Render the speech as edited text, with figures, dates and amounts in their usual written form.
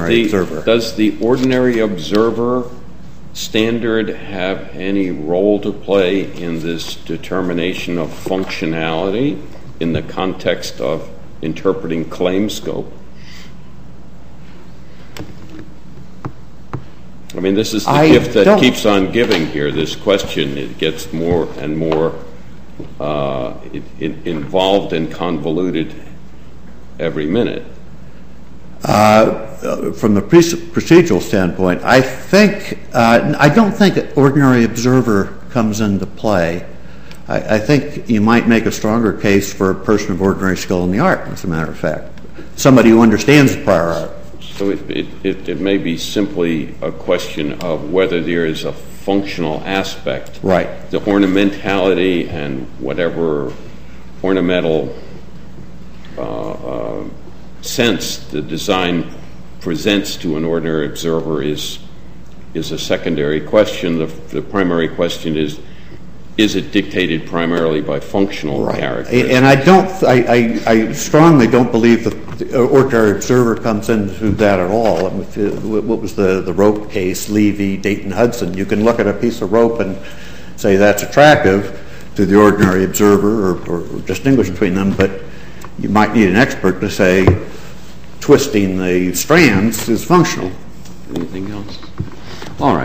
ordinary observer. Does the ordinary observer standard have any role to play in this determination of functionality in the context of interpreting claim scope? I mean, this is the gift that keeps on giving here, this question. It gets more and more involved and convoluted every minute. From the procedural standpoint, I don't think an ordinary observer comes into play. I think you might make a stronger case for a person of ordinary skill in the art, as a matter of fact. Somebody who understands the prior art. So it may be simply a question of whether there is a functional aspect. Right. The ornamentality and whatever ornamental sense the design presents to an ordinary observer is a secondary question. The primary question is it dictated primarily by functional characteristics? And I strongly don't believe the ordinary observer comes into that at all. What was the rope case, Levy, Dayton, Hudson? You can look at a piece of rope and say that's attractive to the ordinary observer or distinguish between them, but you might need an expert to say twisting the strands is functional. Anything else? All right.